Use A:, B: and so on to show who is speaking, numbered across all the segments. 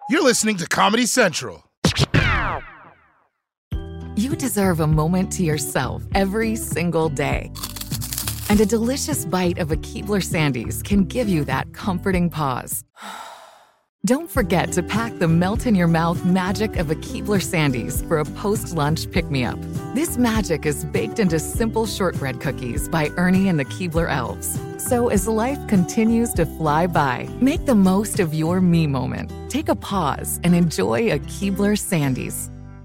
A: You're listening to Comedy Central.
B: You deserve a moment to yourself every single day. And a delicious bite of a Keebler Sandies can give you that comforting pause. Don't forget to pack the melt-in-your-mouth magic of a Keebler Sandies for a post-lunch pick-me-up. This magic is baked into simple shortbread cookies by Ernie and the Keebler Elves. So as life continues to fly by, make the most of your me moment. Take a pause and enjoy a Keebler Sandies.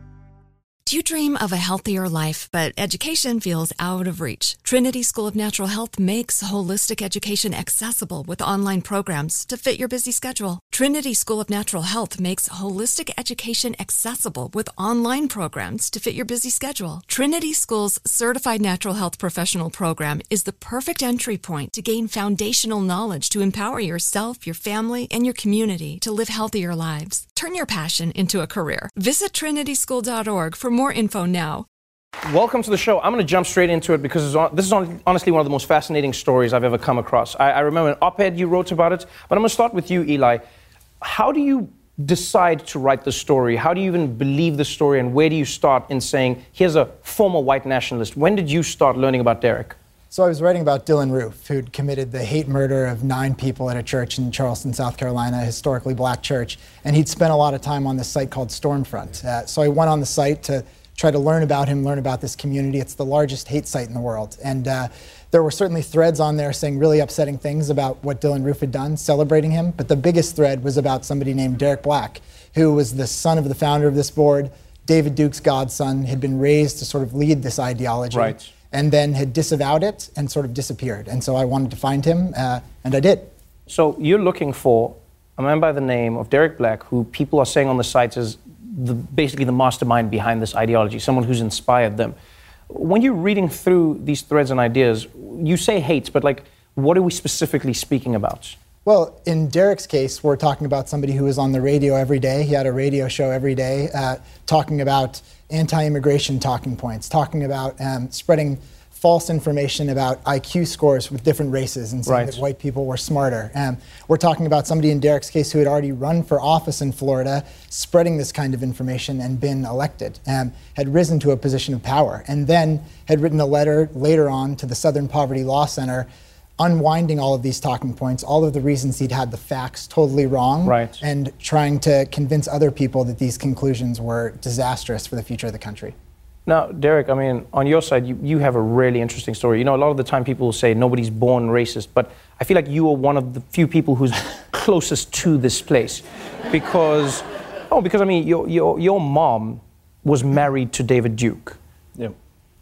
C: Do you dream of a healthier life, but education feels out of reach? Trinity School of Natural Health makes holistic education accessible with online programs to fit your busy schedule. Trinity School of Natural Health makes holistic education accessible with online programs to fit your busy schedule. Trinity School's Certified Natural Health Professional Program is the perfect entry point to gain foundational knowledge to empower yourself, your family, and your community to live healthier lives. Turn your passion into a career. Visit trinityschool.org for more info now.
D: Welcome to the show. I'm going to jump straight into it because this is honestly one of the most fascinating stories I've ever come across. I remember an op-ed you wrote about it, but I'm going to start with you, Eli. How do you decide to write the story? How do you even believe the story, and where do you start in saying, here's a former white nationalist? When did you start learning about Derek?
E: So I was writing about Dylann Roof, who'd committed the hate murder of 9 people at a church in Charleston, South Carolina, a historically black church, and he'd spent a lot of time on this site called Stormfront. So I went on the site to try to learn about him, learn about this community. It's the largest hate site in the world. And there were certainly threads on there saying really upsetting things about what Dylann Roof had done, celebrating him. But the biggest thread was about somebody named Derek Black, who was the son of the founder of this board, David Duke's godson, had been raised to sort of lead this ideology.
D: Right.
E: And then had disavowed it and sort of disappeared. And so I wanted to find him, and I did.
D: So you're looking for a man by the name of Derek Black, who people are saying on the sites is basically the mastermind behind this ideology, someone who's inspired them. When you're reading through these threads and ideas, you say hate, but like, what are we specifically speaking about?
E: Well, in Derek's case, we're talking about somebody who was on the radio every day. He had a radio show every day talking about anti-immigration talking points, talking about spreading false information about IQ scores with different races and saying that white people were smarter. We're talking about somebody in Derek's case who had already run for office in Florida, spreading this kind of information and been elected, had risen to a position of power, and then had written a letter later on to the Southern Poverty Law Center unwinding all of these talking points, all of the reasons he'd had the facts totally wrong, and trying to convince other people that these conclusions were disastrous for the future of the country.
D: Now, Derek, I mean, on your side, you have a really interesting story. You know, a lot of the time people will say nobody's born racist, but I feel like you are one of the few people who's closest to this place. Because I mean, your mom was married to David Duke.
F: Yep.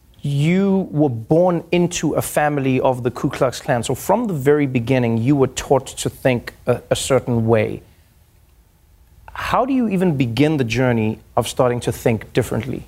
D: You were born into a family of the Ku Klux Klan. So from the very beginning, you were taught to think a certain way. How do you even begin the journey of starting to think differently?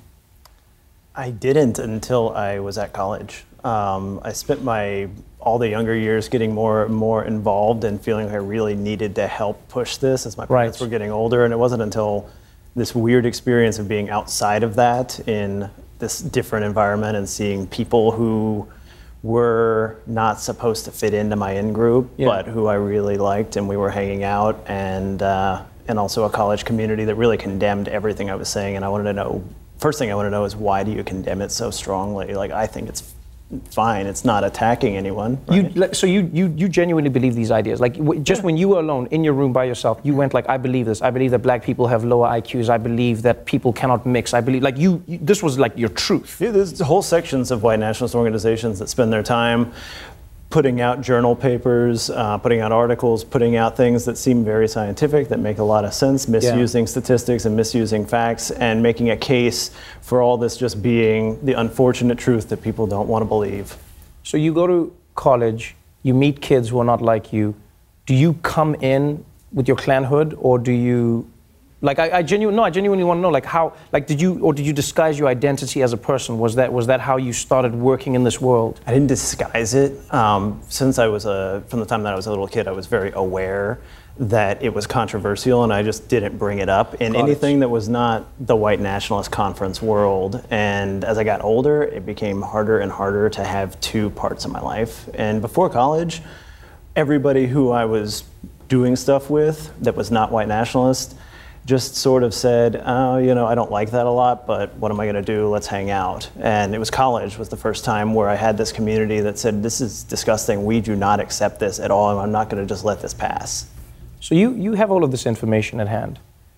F: I didn't until I was at college. I spent all the younger years getting more and more involved and feeling like I really needed to help push this as my parents were getting older. And it wasn't until this weird experience of being outside of that in this different environment and seeing people who were not supposed to fit into my in-group, but who I really liked, and we were hanging out, and also a college community that really condemned everything I was saying. And I wanted to know, first thing I want to know is, why do you condemn it so strongly? Like, I think it's fine. It's not attacking anyone. Right?
D: So you genuinely believe these ideas? Like, just when you were alone in your room by yourself, you went like, I believe this. I believe that black people have lower IQs. I believe that people cannot mix. I believe, like, this was like your truth.
F: Yeah, there's whole sections of white nationalist organizations that spend their time putting out journal papers, putting out articles, putting out things that seem very scientific, that make a lot of sense, misusing statistics and misusing facts, and making a case for all this just being the unfortunate truth that people don't want to believe.
D: So you go to college, you meet kids who are not like you. Do you come in with your Klan hood, or do you... Like, I genuinely want to know, like, how, like, did you disguise your identity as a person? Was that how you started working in this world?
F: I didn't disguise it. Since I was from the time that I was a little kid, I was very aware that it was controversial, and I just didn't bring it up in anything that was not the white nationalist conference world. And as I got older, it became harder and harder to have two parts of my life. And before college, everybody who I was doing stuff with that was not white nationalist just sort of said, oh, I don't like that a lot, but what am I going to do? Let's hang out. And it was college was the first time where I had this community that said, this is disgusting. We do not accept this at all, and I'm not going to just let this pass.
D: So you have all of this information at hand.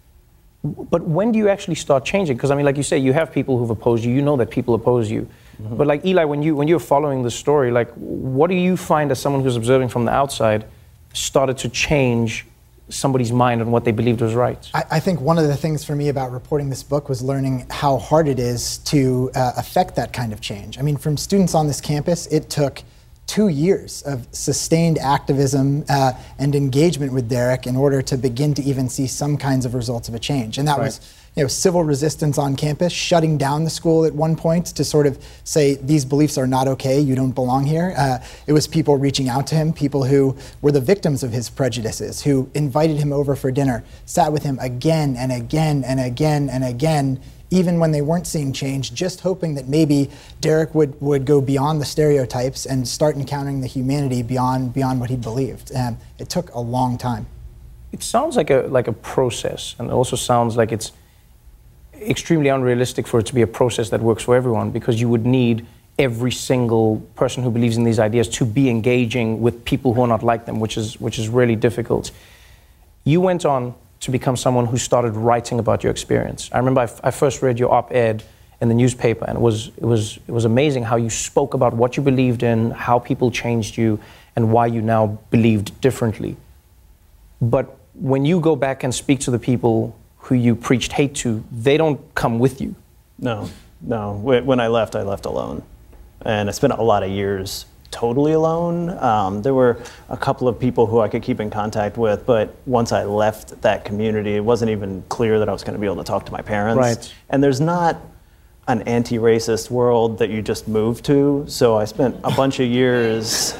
D: But when do you actually start changing? Because, I mean, like you say, you have people who've opposed you. You know that people oppose you. Mm-hmm. But, like, Eli, when you're following the story, like, what do you find as someone who's observing from the outside started to change somebody's mind on what they believed was right?
E: I think one of the things for me about reporting this book was learning how hard it is to affect that kind of change. I mean, from students on this campus, it took 2 years of sustained activism and engagement with Derek in order to begin to even see some kinds of results of a change. And that was civil resistance on campus, shutting down the school at one point to sort of say, these beliefs are not okay, you don't belong here. It was people reaching out to him, people who were the victims of his prejudices, who invited him over for dinner, sat with him again and again and again and again, even when they weren't seeing change, just hoping that maybe Derek would go beyond the stereotypes and start encountering the humanity beyond what he believed. It took a long time.
D: It sounds like a process, and it also sounds like it's extremely unrealistic for it to be a process that works for everyone, because you would need every single person who believes in these ideas to be engaging with people who are not like them, which is really difficult. You went on to become someone who started writing about your experience. I remember I first read your op-ed in the newspaper, and it was amazing how you spoke about what you believed in, how people changed you, and why you now believed differently. But when you go back and speak to the people who you preached hate to, they don't come with you.
F: No. When I left alone. And I spent a lot of years totally alone. There were a couple of people who I could keep in contact with, but once I left that community, it wasn't even clear that I was going to be able to talk to my parents.
D: Right.
F: And there's not an anti-racist world that you just move to, so I spent a bunch of years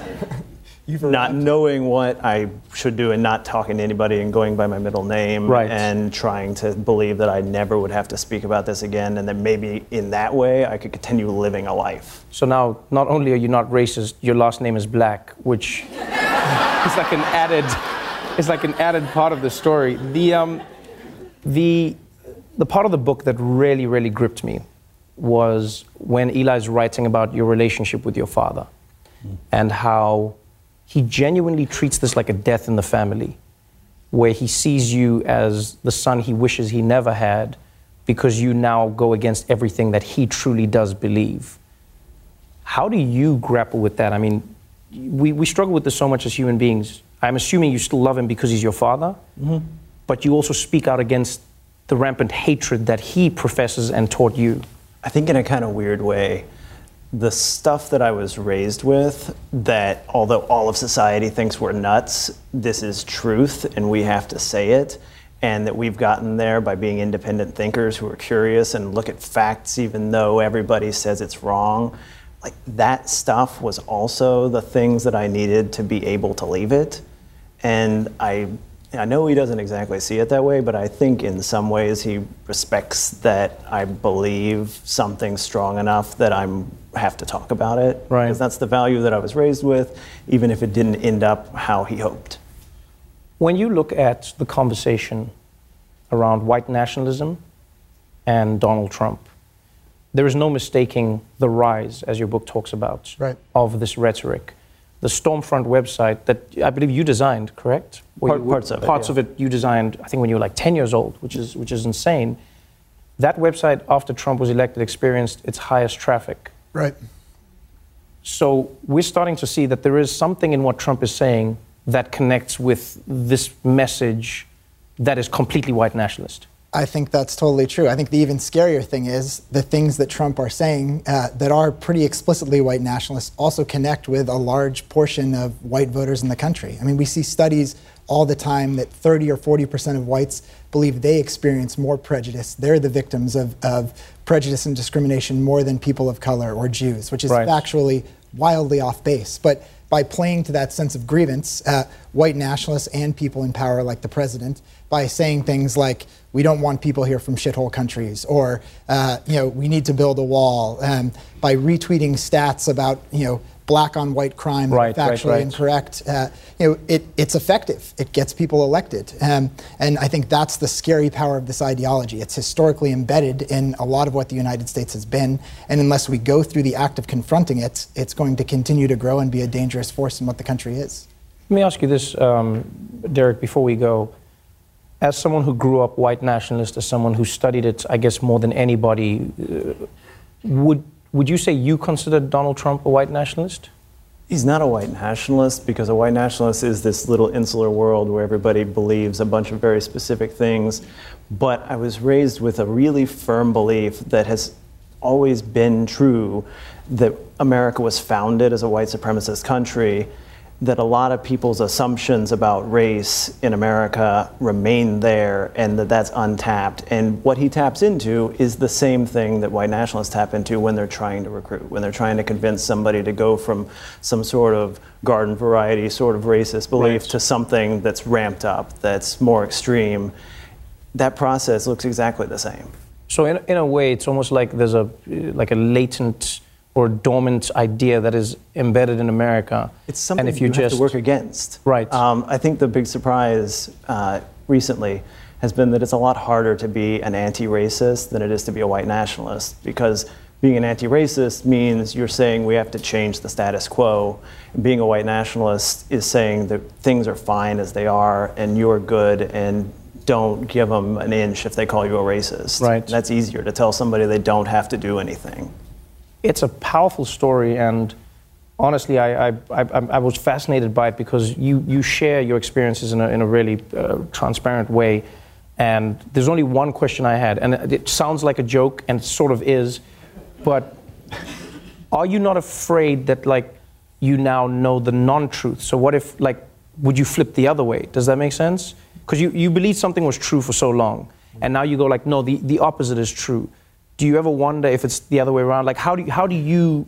F: not knowing what I should do and not talking to anybody and going by my middle name, and trying to believe that I never would have to speak about this again, and that maybe in that way I could continue living a life.
D: So now, not only are you not racist, your last name is Black, which is like an added part of the story. The part of the book that really, really gripped me was when Eli's writing about your relationship with your father, and how he genuinely treats this like a death in the family, where he sees you as the son he wishes he never had, because you now go against everything that he truly does believe. How do you grapple with that? I mean, we struggle with this so much as human beings. I'm assuming you still love him because he's your father, but you also speak out against the rampant hatred that he professes and taught you.
F: I think in a kind of weird way, the stuff that I was raised with, that although all of society thinks we're nuts, this is truth and we have to say it, and that we've gotten there by being independent thinkers who are curious and look at facts even though everybody says it's wrong. Like, that stuff was also the things that I needed to be able to leave it. And I know he doesn't exactly see it that way, but I think in some ways he respects that I believe something strong enough that I have to talk about it.
D: Right.
F: Because that's the value that I was raised with, even if it didn't end up how he hoped.
D: When you look at the conversation around white nationalism and Donald Trump, there is no mistaking the rise, as your book talks about, of this rhetoric. The Stormfront website that I believe you designed, correct?
F: Parts of it
D: you designed, I think, when you were like 10 years old, which is insane. That website, after Trump was elected, experienced its highest traffic.
E: Right.
D: So we're starting to see that there is something in what Trump is saying that connects with this message that is completely white nationalist.
E: I think that's totally true. I think the even scarier thing is the things that Trump are saying that are pretty explicitly white nationalists also connect with a large portion of white voters in the country. I mean, we see studies all the time that 30 or 40% of whites believe they experience more prejudice. They're the victims of prejudice and discrimination more than people of color or Jews, which is factually wildly off base. But by playing to that sense of grievance, white nationalists and people in power like the president, by saying things like, we don't want people here from shithole countries, or we need to build a wall, by retweeting stats about black on white crime, factually incorrect. It's effective. It gets people elected. And I think that's the scary power of this ideology. It's historically embedded in a lot of what the United States has been. And unless we go through the act of confronting it, it's going to continue to grow and be a dangerous force in what the country is. Let
D: me ask you this, Derek, before we go. As someone who grew up white nationalist, as someone who studied it, I guess, more than anybody, would you say you consider Donald Trump a white nationalist?
F: He's not a white nationalist, because a white nationalist is this little insular world where everybody believes a bunch of very specific things. But I was raised with a really firm belief that has always been true, that America was founded as a white supremacist country, that a lot of people's assumptions about race in America remain there, and that's untapped. And what he taps into is the same thing that white nationalists tap into when they're trying to recruit, when they're trying to convince somebody to go from some sort of garden variety sort of racist belief to something that's ramped up, that's more extreme. That process looks exactly the same.
D: So in a way, it's almost like there's a latent or dormant idea that is embedded in America.
F: It's something you have to work against.
D: Right.
F: I think the big surprise recently has been that it's a lot harder to be an anti-racist than it is to be a white nationalist, because being an anti-racist means you're saying we have to change the status quo. And being a white nationalist is saying that things are fine as they are and you're good, and don't give them an inch if they call you a racist.
D: Right.
F: And that's easier to tell somebody they don't have to do anything.
D: It's a powerful story, and honestly, I was fascinated by it because you share your experiences in a really transparent way. And there's only one question I had, and it sounds like a joke, and it sort of is, but are you not afraid that, like, you now know the non-truth? So what if, like, would you flip the other way? Does that make sense? Because you believed something was true for so long, and now you go like, no, the opposite is true. Do you ever wonder if it's the other way around? Like, how do you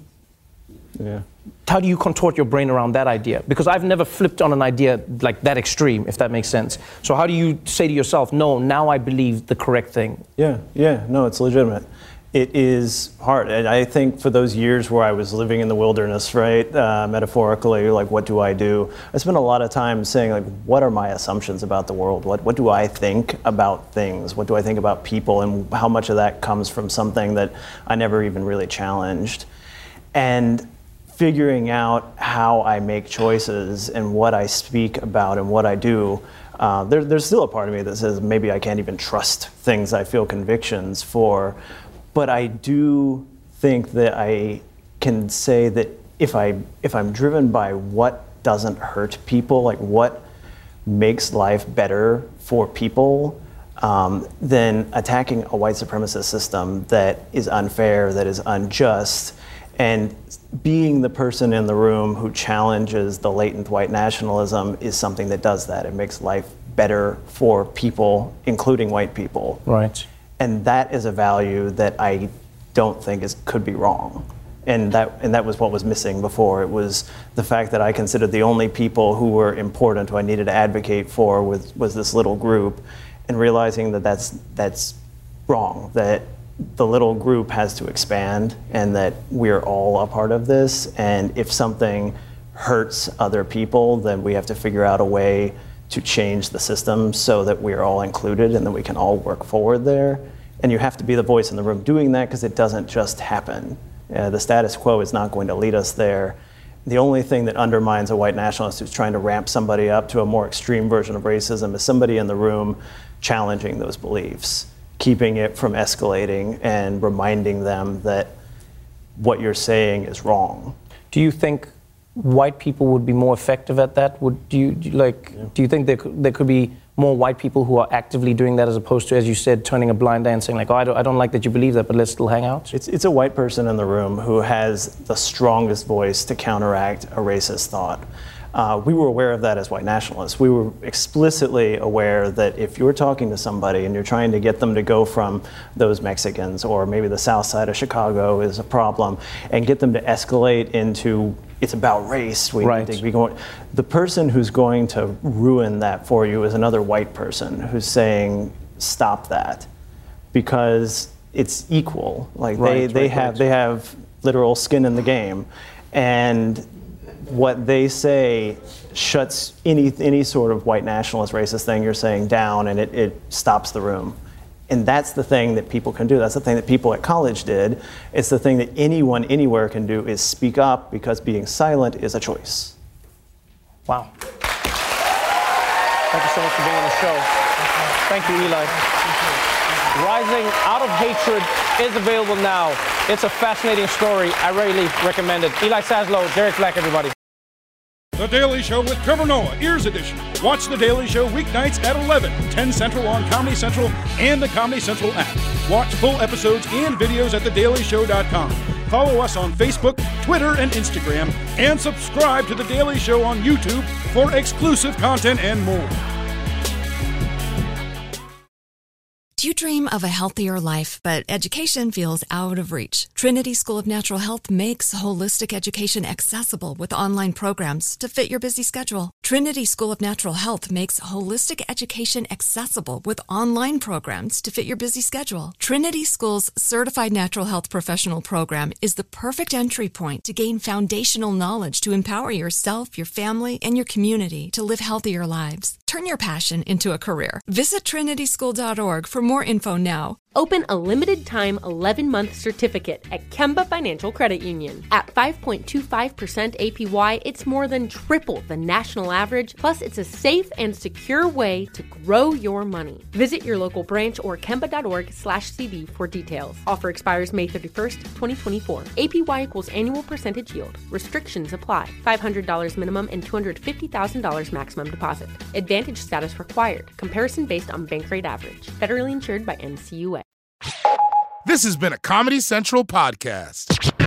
D: contort your brain around that idea? Because I've never flipped on an idea like that extreme, if that makes sense. So how do you say to yourself, no, now I believe the correct thing?
F: Yeah, no, it's legitimate. It is hard. And I think for those years where I was living in the wilderness, right, metaphorically, like, what do? I spent a lot of time saying, like, what are my assumptions about the world? What do I think about things? What do I think about people? And how much of that comes from something that I never even really challenged? And figuring out how I make choices and what I speak about and what I do, there's still a part of me that says maybe I can't even trust things I feel convictions for. But I do think that I can say that if I'm driven by what doesn't hurt people, like what makes life better for people, then attacking a white supremacist system that is unfair, that is unjust, and being the person in the room who challenges the latent white nationalism is something that does that. It makes life better for people, including white people.
D: Right.
F: And that is a value that I don't think could be wrong. And that was what was missing before. It was the fact that I considered the only people who were important, who I needed to advocate for, was this little group, and realizing that that's wrong, that the little group has to expand and that we're all a part of this. And if something hurts other people, then we have to figure out a way to change the system so that we're all included and that we can all work forward there. And you have to be the voice in the room doing that, because it doesn't just happen. The status quo is not going to lead us there. The only thing that undermines a white nationalist who's trying to ramp somebody up to a more extreme version of racism is somebody in the room challenging those beliefs, keeping it from escalating and reminding them that what you're saying is wrong.
D: Do you think white people would be more effective at that? Do you think there could be more white people who are actively doing that, as opposed to, as you said, turning a blind eye and saying, like, oh, I don't like that you believe that, but let's still hang out?
F: It's a white person in the room who has the strongest voice to counteract a racist thought. We were aware of that as white nationalists. We were explicitly aware that if you're talking to somebody and you're trying to get them to go from those Mexicans, or maybe the south side of Chicago is a problem, and get them to escalate into, it's about race. We need to be going. The person who's going to ruin that for you is another white person who's saying, stop that, because it's equal. Like they have literal skin in the game. And what they say shuts any sort of white nationalist racist thing you're saying down, and it stops the room. And that's the thing that people can do. That's the thing that people at college did. It's the thing that anyone anywhere can do, is speak up, because being silent is a choice.
D: Wow. Thank you so much for being on the show. Thank you, Eli. Rising Out of Hatred is available now. It's a fascinating story. I really recommend it. Eli Saslow, Derek Black, everybody.
G: The Daily Show with Trevor Noah, Ears Edition. Watch The Daily Show weeknights at 11, 10 Central on Comedy Central and the Comedy Central app. Watch full episodes and videos at thedailyshow.com. Follow us on Facebook, Twitter, and Instagram, and subscribe to The Daily Show on YouTube for exclusive content and more.
C: Do you dream of a healthier life, but education feels out of reach? Trinity School of Natural Health makes holistic education accessible with online programs to fit your busy schedule. Trinity School of Natural Health makes holistic education accessible with online programs to fit your busy schedule. Trinity School's Certified Natural Health Professional Program is the perfect entry point to gain foundational knowledge to empower yourself, your family, and your community to live healthier lives. Turn your passion into a career. Visit trinityschool.org for more info now.
H: Open a limited-time 11-month certificate at Kemba Financial Credit Union. At 5.25% APY, it's more than triple the national average, plus it's a safe and secure way to grow your money. Visit your local branch or kemba.org/cb for details. Offer expires May 31st, 2024. APY equals annual percentage yield. Restrictions apply. $500 minimum and $250,000 maximum deposit. Advantage status required. Comparison based on bank rate average. Federally insured by NCUA.
A: This has been a Comedy Central podcast.